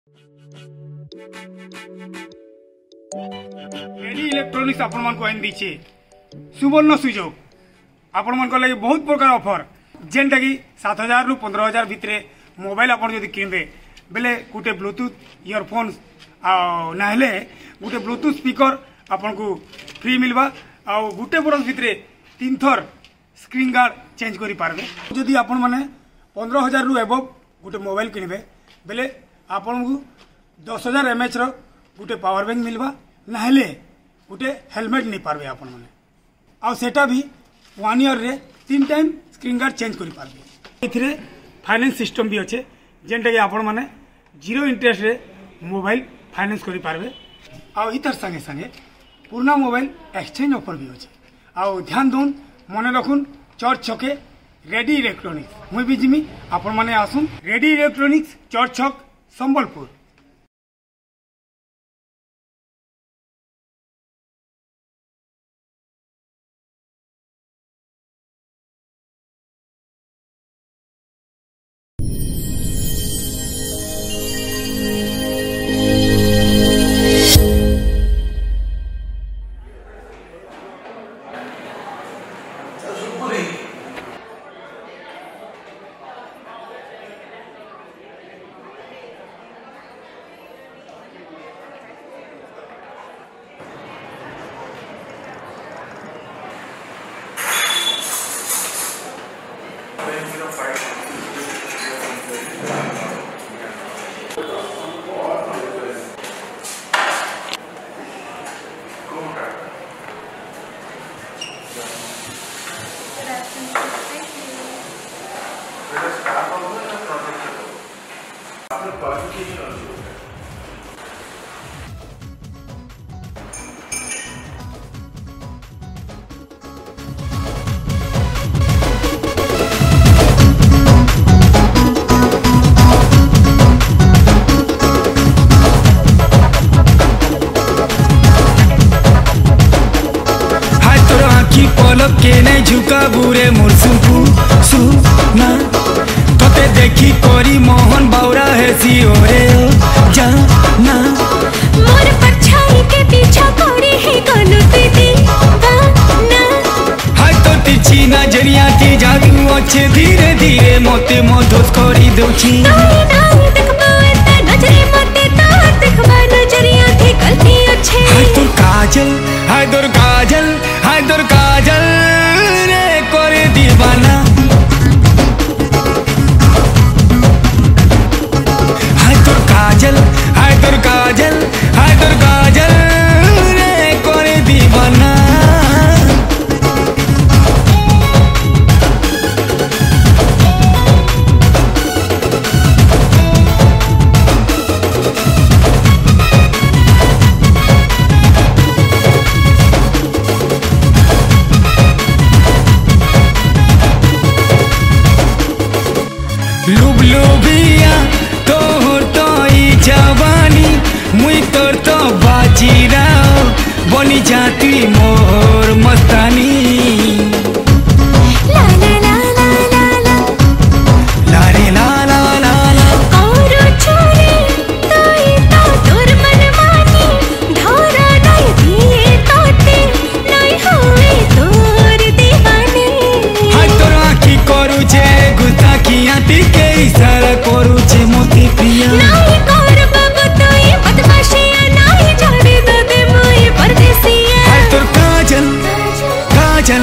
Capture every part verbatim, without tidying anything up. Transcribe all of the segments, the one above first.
AD electronics आपण मन को आइन दीचे सुवर्ण सुयोग आपण मन को लगे बहुत प्रकार ऑफर जेनटा कि सात हजार रु पंद्रह हजार भितर मोबाइल आपण जदि किनबे बेले गोटे ब्लूटूथ इयरफोन नाहले गोटे ब्लूटूथ स्पीकर आपण को फ्री मिलवा आ गोटे बरस भितर तीन थर स्क्रीन गार्ड चेंज करि पारबे। जदि आपण माने पंद्रह हजार रु एबव गोटे मोबाइल किनबे बेले आपण को दस हजार एम एच रो गोटे पावर बैंक मिलवा नाहले गोटे हेलमेट नहीं पारबे आपण माने आ सेटा भी वन ईयर रे तीन टाइम स्क्रीन गार्ड चेंज करि पारबे। एथिरे फाइनेंस सिस्टम भी अच्छे जेनटा कि आपण माने जीरो इंटरेस्ट रे मोबाइल फाइनेंस करि पारबे आ इतर संगे संगे पुराना मोबाइल एक्सचेंज ऑफर भी अच्छे आ ध्यान दोन मने रखुन चर्च छके रेडी इलेक्ट्रॉनिक्स मुई भी जिमी आपण माने आसुन रेडी इलेक्ट्रॉनिक्स चर्च छक संबलपुर। पलक के नहीं झुका बुरे मोर सुपु सुना तोते देखी कोरी मोहन बावरा है सी ओरे ओ जाना मोर परछाई के पीछा कोरी है कोन दीदी ना हाय तो तिची नजरिया की जादू अच्छे धीरे धीरे मोते मोदोस कोरी दोची नहीं नहीं देखबा एते नजरे मते ता देखबा नजरिया थी गलती अच्छे हाय तो काजल हाय तोर काजल हाय तोर काजल रे करे दीवाना हाय तोर काजल हाय तोर काजल हाय तोर काजल रे करे दीवाना। लुबलुबिया तोहर तो ई जवानी मुई तोर तो बाजीराव बनी जाती मोर मस्तानी ला ला ला ला ला ला ला रे ला ला ला ला और छोरे तोई तो तोर मन मानी धोरा नहीं दिए तोते नहीं होए तोर दीवानी हाय तोर आखी करू जे गुस्ता किया के इशारा करू जे मोती प्रिया नहीं कर बाबू तोई बदमाशिया नहीं जाने दो दे मोई परदेसिया हाय तोर काजल काजल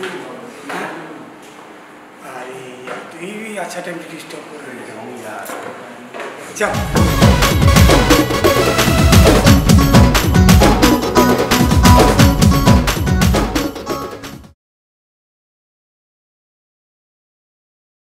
हाँ? अरे यार तू ही भी अच्छा टाइम डिस्टर्ब कर रही है। चल